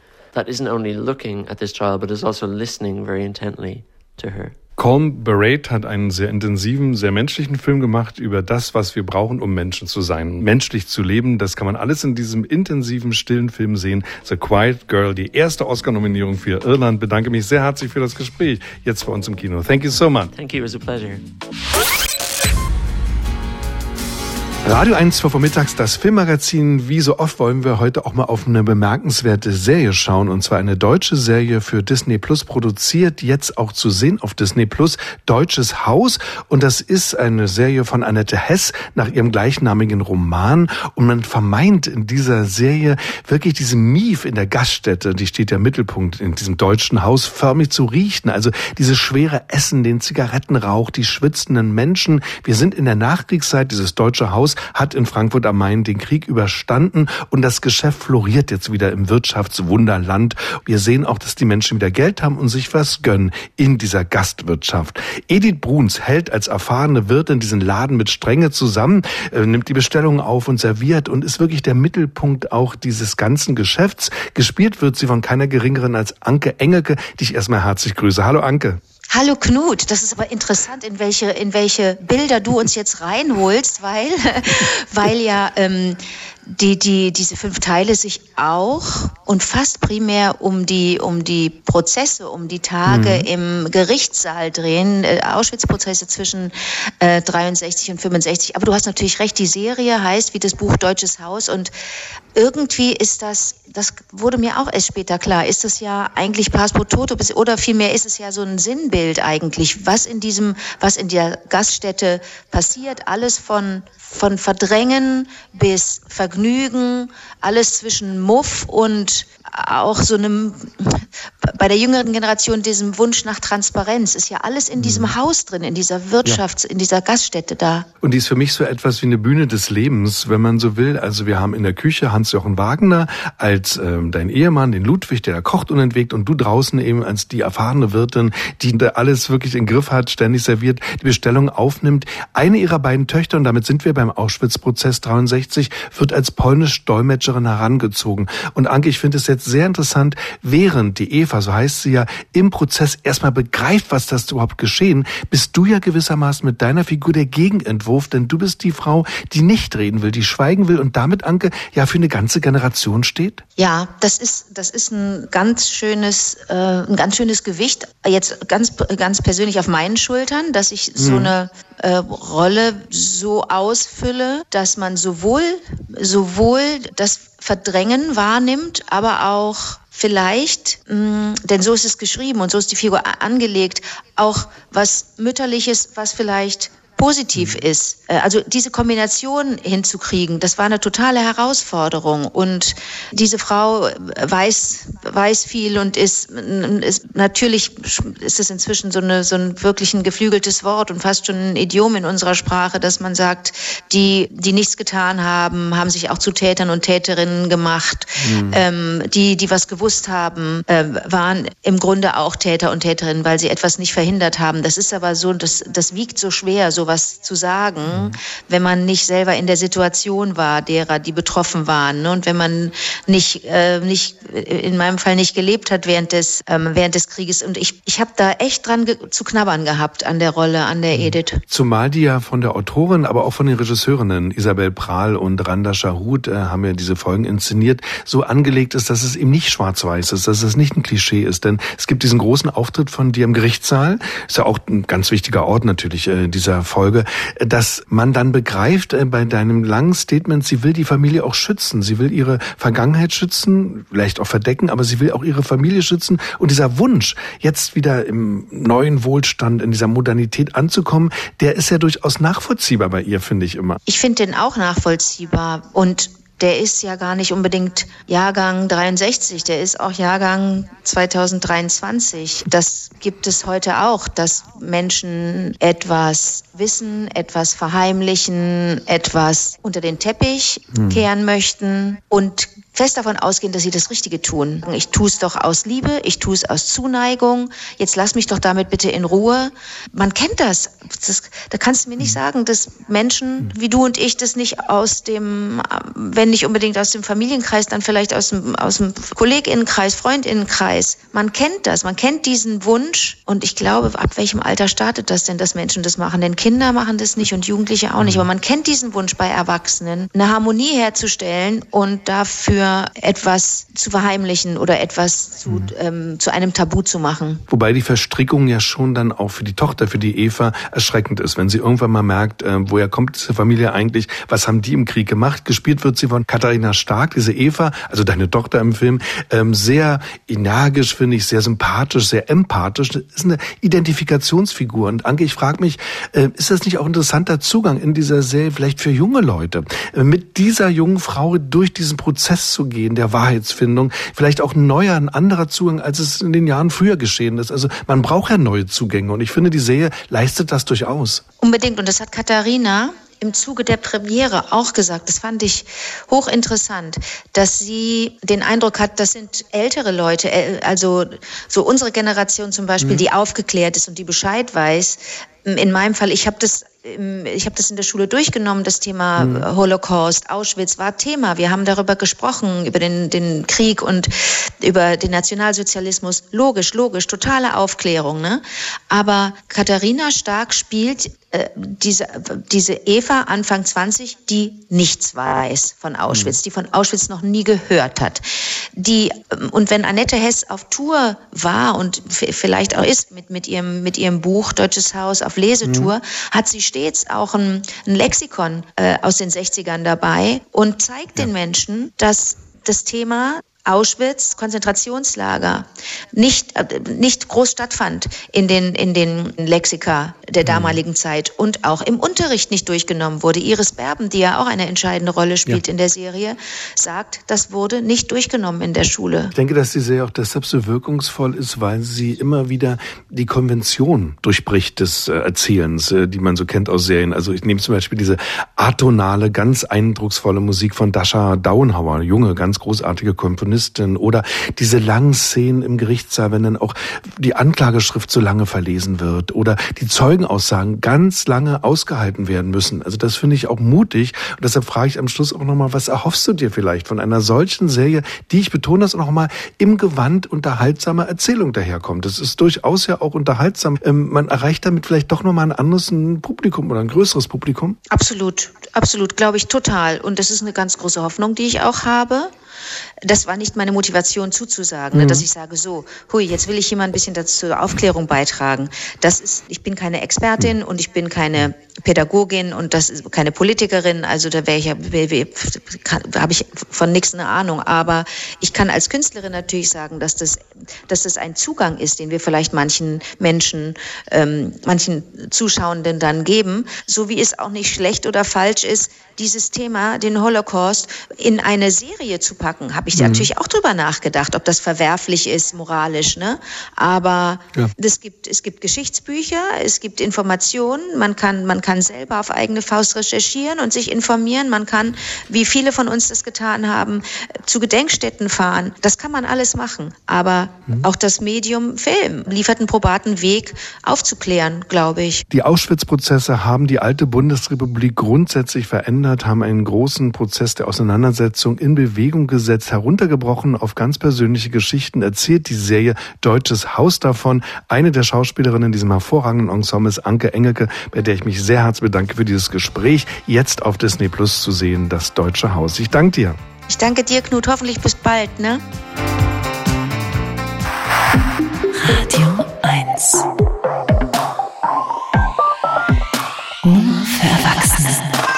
Colm Barrett hat einen sehr intensiven, sehr menschlichen Film gemacht über das, was wir brauchen, um Menschen zu sein, menschlich zu leben. Das kann man alles in diesem intensiven, stillen Film sehen. The Quiet Girl, die erste Oscar-Nominierung für Irland. Bedanke mich sehr herzlich für das Gespräch jetzt bei uns im Kino. Thank you so much. Thank you, it was a pleasure. Radio 1 vormittags, das Filmmagazin. Wie so oft wollen wir heute auch mal auf eine bemerkenswerte Serie schauen. Und zwar eine deutsche Serie für Disney Plus, produziert, jetzt auch zu sehen auf Disney Plus, Deutsches Haus. Und das ist eine Serie von Annette Hess nach ihrem gleichnamigen Roman. Und man vermeint in dieser Serie wirklich diese Mief in der Gaststätte, die steht ja im Mittelpunkt in diesem deutschen Haus, förmlich zu riechen. Also dieses schwere Essen, den Zigarettenrauch, die schwitzenden Menschen. Wir sind in der Nachkriegszeit, dieses deutsche Haus hat in Frankfurt am Main den Krieg überstanden und das Geschäft floriert jetzt wieder im Wirtschaftswunderland. Wir sehen auch, dass die Menschen wieder Geld haben und sich was gönnen in dieser Gastwirtschaft. Edith Bruns hält als erfahrene Wirtin diesen Laden mit Strenge zusammen, nimmt die Bestellungen auf und serviert und ist wirklich der Mittelpunkt auch dieses ganzen Geschäfts. Gespielt wird sie von keiner geringeren als Anke Engelke, die ich erstmal herzlich grüße. Hallo Anke. Hallo Knut, das ist aber interessant, in welche Bilder du uns jetzt reinholst, weil ja diese 5 Teile sich auch und fast primär um die Prozesse, um die Tage im Gerichtssaal drehen, Auschwitz-Prozesse zwischen 63 und 65. Aber du hast natürlich recht, die Serie heißt wie das Buch Deutsches Haus und irgendwie ist das wurde mir auch erst später klar, ist das ja eigentlich Pars pro Toto, oder vielmehr ist es ja so ein Sinnbild eigentlich, was in der Gaststätte passiert, alles von Verdrängen bis Vergnügen Vergnügen, alles zwischen Muff und auch so einem, bei der jüngeren Generation, diesem Wunsch nach Transparenz, ist ja alles in diesem Haus drin, in dieser in dieser Gaststätte da. Und die ist für mich so etwas wie eine Bühne des Lebens, wenn man so will. Also wir haben in der Küche Hans-Jochen Wagner als dein Ehemann, den Ludwig, der da kocht unentwegt, und du draußen eben als die erfahrene Wirtin, die da alles wirklich im Griff hat, ständig serviert, die Bestellung aufnimmt. Eine ihrer beiden Töchter, und damit sind wir beim Auschwitz-Prozess 63, wird als Polnisch-Dolmetscherin herangezogen. Und Anke, ich finde es jetzt sehr interessant, während die Eva, so heißt sie ja, im Prozess erstmal begreift, was das überhaupt geschehen, bist du ja gewissermaßen mit deiner Figur der Gegenentwurf, denn du bist die Frau, die nicht reden will, die schweigen will und damit, Anke, ja für eine ganze Generation steht? Ja, das ist ein ganz schönes Gewicht, jetzt ganz persönlich auf meinen Schultern, dass ich so eine Rolle so ausfülle, dass man sowohl das Verdrängen wahrnimmt, aber auch vielleicht, denn so ist es geschrieben und so ist die Figur angelegt, auch was Mütterliches, was vielleicht positiv ist. Also diese Kombination hinzukriegen, das war eine totale Herausforderung. Und diese Frau weiß viel und ist natürlich ist es inzwischen so ein wirklich ein geflügeltes Wort und fast schon ein Idiom in unserer Sprache, dass man sagt, die nichts getan haben sich auch zu Tätern und Täterinnen gemacht. Die was gewusst haben, waren im Grunde auch Täter und Täterinnen, weil sie etwas nicht verhindert haben. Das ist aber so, das wiegt so schwer, sowas zu sagen, wenn man nicht selber in der Situation war, derer, die betroffen waren, ne? Und wenn man nicht in meinem Fall nicht gelebt hat während des Krieges. Und ich habe da echt dran zu knabbern gehabt an der Rolle, an der Edith. Zumal die ja von der Autorin, aber auch von den Regisseurinnen Isabel Prahl und Randa Shahrood haben ja diese Folgen inszeniert, so angelegt ist, dass es eben nicht schwarz-weiß ist, dass es nicht ein Klischee ist. Denn es gibt diesen großen Auftritt von dir im Gerichtssaal, ist ja auch ein ganz wichtiger Ort natürlich dieser Folge, dass man dann begreift bei deinem langen Statement, sie will die Familie auch schützen, sie will ihre Vergangenheit schützen, vielleicht auch verdecken, aber sie will auch ihre Familie schützen. Und dieser Wunsch, jetzt wieder im neuen Wohlstand, in dieser Modernität anzukommen, der ist ja durchaus nachvollziehbar bei ihr, finde ich immer. Ich finde den auch nachvollziehbar und der ist ja gar nicht unbedingt Jahrgang 63, der ist auch Jahrgang 2023. Das gibt es heute auch, dass Menschen etwas wissen, etwas verheimlichen, etwas unter den Teppich kehren möchten und fest davon ausgehen, dass sie das Richtige tun. Ich tue es doch aus Liebe, ich tue es aus Zuneigung, jetzt lass mich doch damit bitte in Ruhe. Man kennt das. Da kannst du mir nicht sagen, dass Menschen wie du und ich das nicht aus dem, wenn nicht unbedingt aus dem Familienkreis, dann vielleicht aus dem KollegInnenkreis, FreundInnenkreis. Man kennt das, man kennt diesen Wunsch und ich glaube, ab welchem Alter startet das denn, dass Menschen das machen? Denn Kinder machen das nicht und Jugendliche auch nicht, aber man kennt diesen Wunsch bei Erwachsenen, eine Harmonie herzustellen und dafür etwas zu verheimlichen oder etwas zu einem Tabu zu machen. Wobei die Verstrickung ja schon dann auch für die Tochter, für die Eva, erschreckend ist, wenn sie irgendwann mal merkt, woher kommt diese Familie eigentlich, was haben die im Krieg gemacht. Gespielt wird sie von Katharina Stark, diese Eva, also deine Tochter im Film, sehr energisch, finde ich, sehr sympathisch, sehr empathisch. Das ist eine Identifikationsfigur. Und Anke, ich frage mich, ist das nicht auch ein interessanter Zugang in dieser Serie, vielleicht für junge Leute, mit dieser jungen Frau durch diesen Prozess zu gehen, der Wahrheitsfindung, vielleicht auch ein neuer, ein anderer Zugang, als es in den Jahren früher geschehen ist. Also man braucht ja neue Zugänge und ich finde, die Serie leistet das durchaus. Unbedingt und das hat Katharina im Zuge der Premiere auch gesagt, das fand ich hochinteressant, dass sie den Eindruck hat, das sind ältere Leute, also so unsere Generation zum Beispiel, die aufgeklärt ist und die Bescheid weiß. In meinem Fall, ich habe das in der Schule durchgenommen, das Thema Holocaust, Auschwitz war Thema. Wir haben darüber gesprochen, über den Krieg und über den Nationalsozialismus. Logisch, totale Aufklärung, ne? Aber Katharina Stark spielt diese Eva, Anfang 20, die nichts weiß von Auschwitz, die von Auschwitz noch nie gehört hat. Und wenn Annette Hess auf Tour war und vielleicht auch ist mit ihrem Buch Deutsches Haus auf Lesetour, hat sie stets auch ein Lexikon aus den 60ern dabei und zeigt den Menschen, dass das Thema Auschwitz, Konzentrationslager, nicht groß stattfand in den Lexika der damaligen Zeit und auch im Unterricht nicht durchgenommen wurde. Iris Berben, die ja auch eine entscheidende Rolle spielt in der Serie, sagt, das wurde nicht durchgenommen in der Schule. Ich denke, dass die Serie auch deshalb so wirkungsvoll ist, weil sie immer wieder die Konvention durchbricht des Erzählens, die man so kennt aus Serien. Also ich nehme zum Beispiel diese atonale, ganz eindrucksvolle Musik von Dasha Dauenhauer, junge, ganz großartige Komponistin, oder diese langen Szenen im Gerichtssaal, wenn dann auch die Anklageschrift so lange verlesen wird oder die Zeugenaussagen ganz lange ausgehalten werden müssen. Also das finde ich auch mutig und deshalb frage ich am Schluss auch nochmal, was erhoffst du dir vielleicht von einer solchen Serie, die, ich betone das auch nochmal, im Gewand unterhaltsamer Erzählung daherkommt. Das ist durchaus ja auch unterhaltsam. Man erreicht damit vielleicht doch nochmal ein anderes Publikum oder ein größeres Publikum. Absolut, glaube ich total. Und das ist eine ganz große Hoffnung, die ich auch habe. Das war nicht meine Motivation zuzusagen, dass ich sage so, jetzt will ich hier mal ein bisschen dazu zur Aufklärung beitragen. Ich bin keine Expertin und ich bin keine Pädagogin und das ist keine Politikerin, also da habe ich von nichts eine Ahnung. Aber ich kann als Künstlerin natürlich sagen, dass das ein Zugang ist, den wir vielleicht manchen Menschen, manchen Zuschauenden dann geben, so wie es auch nicht schlecht oder falsch ist, dieses Thema, den Holocaust, in eine Serie zu packen. Habe ich natürlich auch drüber nachgedacht, ob das verwerflich ist, moralisch, ne? Aber es gibt Geschichtsbücher, es gibt Informationen, man kann selber auf eigene Faust recherchieren und sich informieren, man kann, wie viele von uns das getan haben, zu Gedenkstätten fahren. Das kann man alles machen. Aber auch das Medium Film liefert einen probaten Weg, aufzuklären, glaube ich. Die Auschwitz-Prozesse haben die alte Bundesrepublik grundsätzlich verändert, haben einen großen Prozess der Auseinandersetzung in Bewegung gesetzt, heruntergebrochen auf ganz persönliche Geschichten, erzählt die Serie Deutsches Haus davon. Eine der Schauspielerinnen in diesem hervorragenden Ensemble ist Anke Engelke, bei der ich mich sehr herzlich bedanke für dieses Gespräch. Jetzt auf Disney Plus zu sehen, das Deutsche Haus. Ich danke dir. Ich danke dir, Knut. Hoffentlich bis bald, ne? Radio 1. Nur für Erwachsene.